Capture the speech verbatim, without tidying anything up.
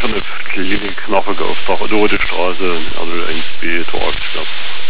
von der Klinik Nachverkaufsdach, Dorothestraße, R null eins B, Tor Achtstadt.